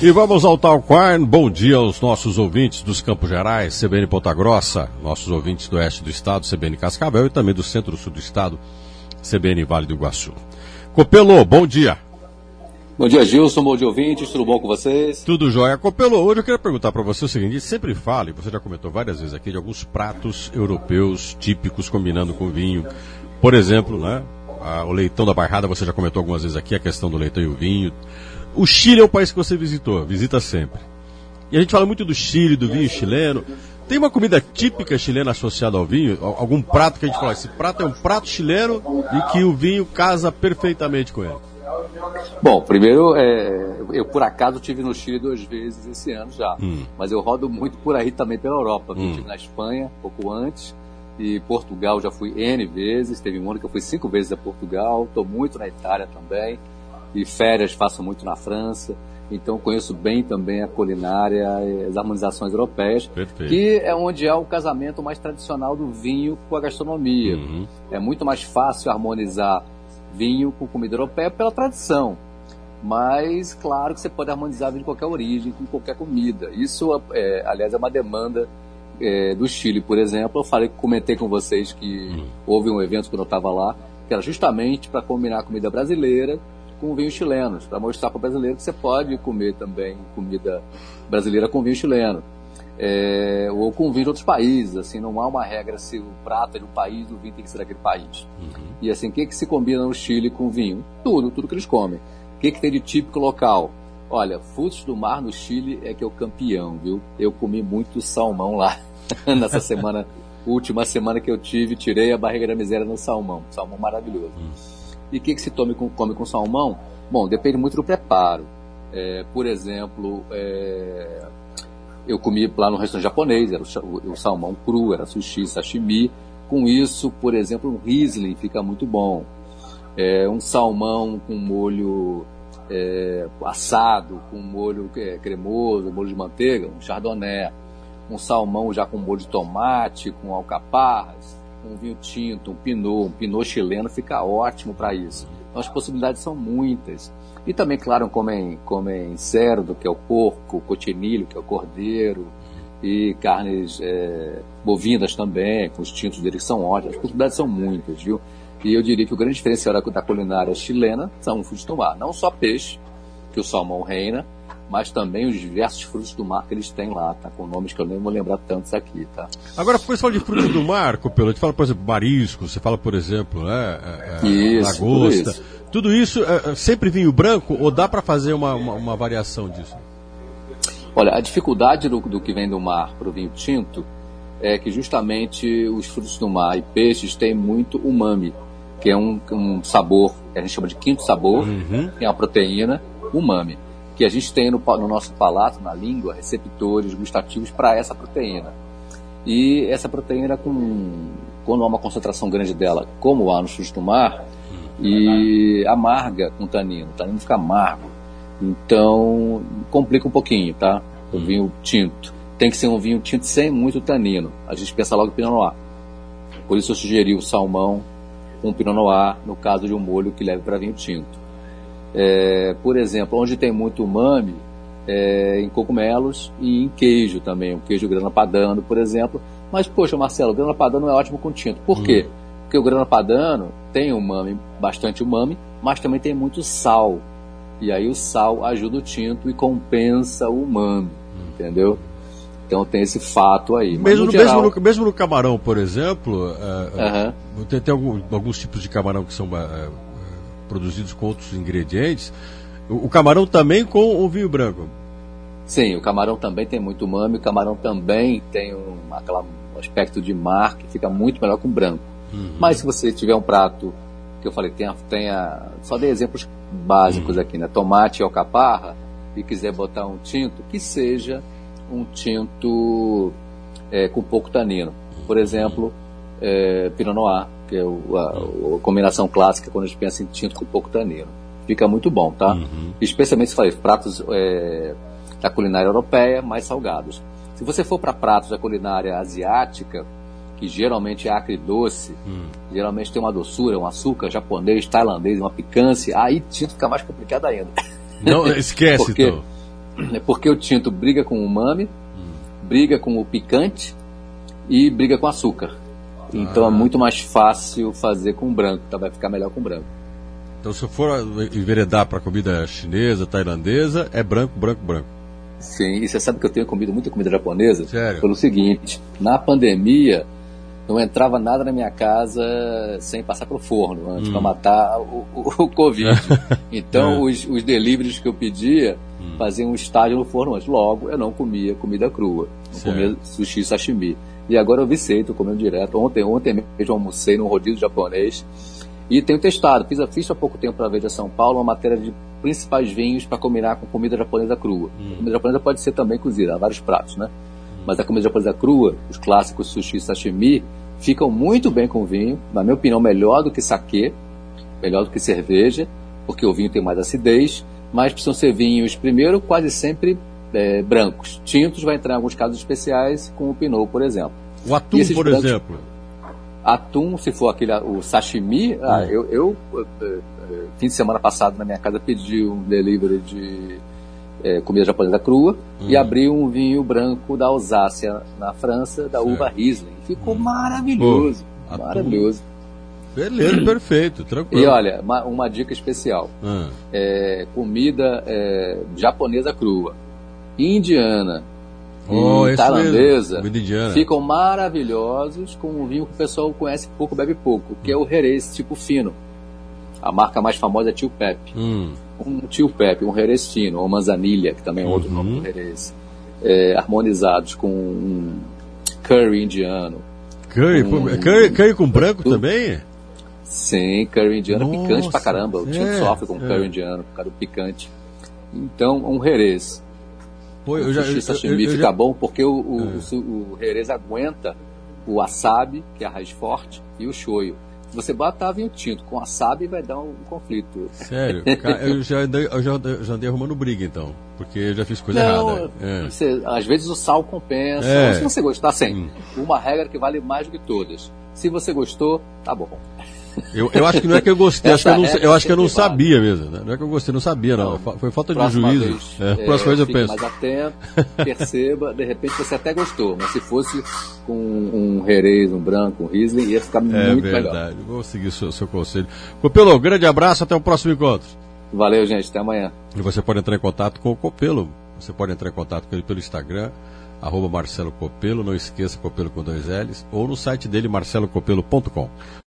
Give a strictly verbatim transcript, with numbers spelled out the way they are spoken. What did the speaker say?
E vamos ao Talk Wine. Bom dia aos nossos ouvintes dos Campos Gerais, C B N Ponta Grossa, nossos ouvintes do oeste do estado, C B N Cascavel, e também do centro-sul do estado, C B N Vale do Iguaçu. Copelo, bom dia. Bom dia, Gilson, bom dia, ouvintes, tudo bom com vocês? Tudo jóia. Copelo, hoje eu queria perguntar para você o seguinte: sempre fale, você já comentou várias vezes aqui, de alguns pratos europeus típicos combinando com vinho. Por exemplo, né, a, o leitão da Bairrada, você já comentou algumas vezes aqui, a questão do leitão e o vinho. O Chile é o país que você visitou, visita sempre. E a gente fala muito do Chile, do vinho chileno. Tem uma comida típica chilena associada ao vinho? Algum prato que a gente fala, esse prato é um prato chileno e que o vinho casa perfeitamente com ele? Bom, primeiro, é, eu por acaso estive no Chile duas vezes esse ano já, hum. mas eu rodo muito por aí também pela Europa. Hum. Eu estive na Espanha, pouco antes, e Portugal já fui N vezes, teve um ano que eu fui cinco vezes a Portugal, estou muito na Itália também, e férias faço muito na França, então conheço bem também a culinária e as harmonizações europeias. Perfeito. Que é onde é o casamento mais tradicional do vinho com a gastronomia. Uhum. É muito mais fácil harmonizar vinho com comida europeia pela tradição, mas claro que você pode harmonizar vinho de qualquer origem, com qualquer comida. Isso, é, aliás, é uma demanda é, do Chile, por exemplo. Eu falei, comentei com vocês que uhum. houve um evento quando eu estava lá, que era justamente para combinar a comida brasileira com vinhos chilenos, para mostrar para o brasileiro que você pode comer também comida brasileira com vinho chileno. É, ou com vinho de outros países, assim, não há uma regra se o prato é de um país, o vinho tem que ser daquele país. Uhum. E assim, o que, que se combina no Chile com vinho? Tudo, tudo que eles comem. O que, que tem de típico local? Olha, frutos do mar no Chile é que é o campeão, viu? Eu comi muito salmão lá, nessa semana, última semana que eu tive, tirei a barriga da miséria no salmão, salmão maravilhoso. Uhum. E o que, que se tome com, come com salmão? Bom, depende muito do preparo. É, por exemplo, é, eu comi lá no restaurante japonês, era o, o salmão cru, era sushi, sashimi. Com isso, por exemplo, um Riesling fica muito bom. É, um salmão com molho é, assado, com molho é, cremoso, molho de manteiga, um chardonnay. Um salmão já com molho de tomate, com alcaparras. Um vinho tinto, um pinot, um pinot chileno fica ótimo para isso. Então as possibilidades são muitas. E também, claro, comem, comem cerdo, que é o porco, cotinilho, que é o cordeiro, e carnes é, bovinas também, com os tintos deles que são ótimos. As possibilidades são muitas, viu? E eu diria que o grande diferencial da culinária chilena são os frutos do mar. Não só peixe, que o salmão reina, mas também os diversos frutos do mar que eles têm lá, tá? Com nomes que eu nem vou lembrar tantos aqui, tá? Agora, quando você fala de frutos do mar, Copelo, a gente fala, por exemplo, marisco, você fala, por exemplo, né, é, isso, lagosta. Tudo isso, tudo isso é, é sempre vinho branco ou dá para fazer uma, uma, uma variação disso? Olha, a dificuldade do, do que vem do mar para o vinho tinto é que justamente os frutos do mar e peixes têm muito umami, que é um, um sabor, que a gente chama de quinto sabor, uhum. que é a proteína umami, que a gente tem no, no nosso palato, na língua, receptores gustativos para essa proteína. E essa proteína, com, quando há uma concentração grande dela, como há nos frutos do mar, e amarga com o tanino, o tanino fica amargo. Então, complica um pouquinho, tá? O vinho tinto. Tem que ser um vinho tinto sem muito tanino. A gente pensa logo em Pinot Noir. Por isso eu sugeri o salmão com Pinot Noir, no caso de um molho que leve para vinho tinto. É, por exemplo, onde tem muito umami, é, em cogumelos e em queijo também, o queijo grana padano, por exemplo. Mas, poxa, Marcelo, o grana padano é ótimo com tinto. Por quê? Hum. Porque o grana padano tem umami, bastante umami, mas também tem muito sal. E aí o sal ajuda o tinto e compensa o umami, hum. entendeu? Então tem esse fato aí. Mas, mesmo, no no, geral... mesmo, no, mesmo no camarão, por exemplo, é, uhum. tem, tem algum, alguns tipos de camarão que são é, produzidos com outros ingredientes. O, o camarão também com o vinho branco? Sim, o camarão também tem muito umami, o camarão também tem um, aquela, um aspecto de mar que fica muito melhor com branco. Uhum. Mas se você tiver um prato, que eu falei, tenha, tenha só dei exemplos básicos uhum. aqui, né? Tomate e alcaparra, e quiser botar um tinto, que seja um tinto é, com pouco tanino. Por exemplo, é, Pinot Noir, que é o, a, a combinação clássica quando a gente pensa em tinto com pouco tanino. Fica muito bom, tá? Uhum. Especialmente se falei, pratos é, da culinária europeia mais salgados. Se você for para pratos da culinária asiática, que geralmente é acre e doce, hum. geralmente tem uma doçura, um açúcar japonês, tailandês, uma picância, aí tinto fica mais complicado ainda. Não, esquece, Porque, então. é porque o tinto briga com o umami, hum. briga com o picante e briga com açúcar. Então ah. é muito mais fácil fazer com branco, tá? Vai ficar melhor com branco. Então se eu for enveredar para comida chinesa, tailandesa, é branco, branco, branco. Sim, e você sabe que eu tenho comido muita comida japonesa? Sério? Pelo seguinte, na pandemia não entrava nada na minha casa sem passar pro forno, antes hum. para matar o, o, o Covid. Então é. os, os deliveries que eu pedia hum. faziam um estágio no forno antes. Logo, eu não comia comida crua, não certo. comia sushi, sashimi. E agora eu vicei, estou comendo direto. Ontem, ontem mesmo almocei num rodízio japonês e tenho testado. Fiz, fiz há pouco tempo para a Veja São Paulo uma matéria de principais vinhos para combinar com comida japonesa crua. Hum. A comida japonesa pode ser também cozida, há vários pratos, né? Hum. Mas a comida japonesa crua, os clássicos sushi e sashimi, ficam muito bem com vinho, na minha opinião, melhor do que saquê, melhor do que cerveja, porque o vinho tem mais acidez, mas precisam ser vinhos, primeiro, quase sempre é, brancos. Tintos vai entrar em alguns casos especiais, com o Pinot, por exemplo. O atum, por brancos, exemplo? Atum, se for aquele, o sashimi, hum. ah, eu, eu, eu, fim de semana passado, na minha casa, pedi um delivery de é, comida japonesa crua hum. e abri um vinho branco da Alsácia, na França, da certo. uva Riesling. Ficou hum. maravilhoso, Pô, maravilhoso. Beleza, perfeito, tranquilo. E olha, uma, uma dica especial. Hum. É, comida é, japonesa crua, indiana oh, e tailandesa indiana. ficam maravilhosos com um vinho que o pessoal conhece pouco, bebe pouco, que hum. é o Jerez tipo fino. A marca mais famosa é Tio Pepe. Hum. Um Tio Pepe, um Jerez fino, ou Manzanilha, que também é outro uhum. nome do Jerez. É, harmonizados com um curry indiano. Curry, um, curry, curry com branco do, também? Sim, curry indiano é picante pra caramba. O Tio é, sofre com é. curry indiano, por causa do picante. Então, um Jerez. Pô, eu o já, sushi sashimi fica já... bom porque o, o, é. o, o Jerez aguenta o wasabi, que é a raiz forte, e o shoyu. Se você botar vinho tinto com wasabi, vai dar um conflito. Sério? eu já andei, eu já, eu já andei arrumando briga, então. Porque eu já fiz coisa Não, errada. É. Você, às vezes o sal compensa. É. Se você gostar, sim. Hum. Uma regra que vale mais do que todas. Se você gostou, tá bom. Eu, eu acho que não é que eu gostei, acho que eu, não, eu acho que eu não sabia mesmo. Né? Não é que eu gostei, não sabia, não. não. Foi falta de juízo. Vez, é, é, próxima vez eu fique penso. mais atento, perceba, de repente você até gostou, mas se fosse com um Jerez, um branco, um Riesling, ia ficar é muito verdade. melhor. É verdade, vou seguir o seu, seu conselho. Copelo, grande abraço, até o próximo encontro. Valeu, gente, até amanhã. E você pode entrar em contato com o Copelo. Você pode entrar em contato com ele pelo Instagram, arroba Marcelo Copelo, não esqueça, Copelo com dois L's, ou no site dele, marcelo copelo ponto com.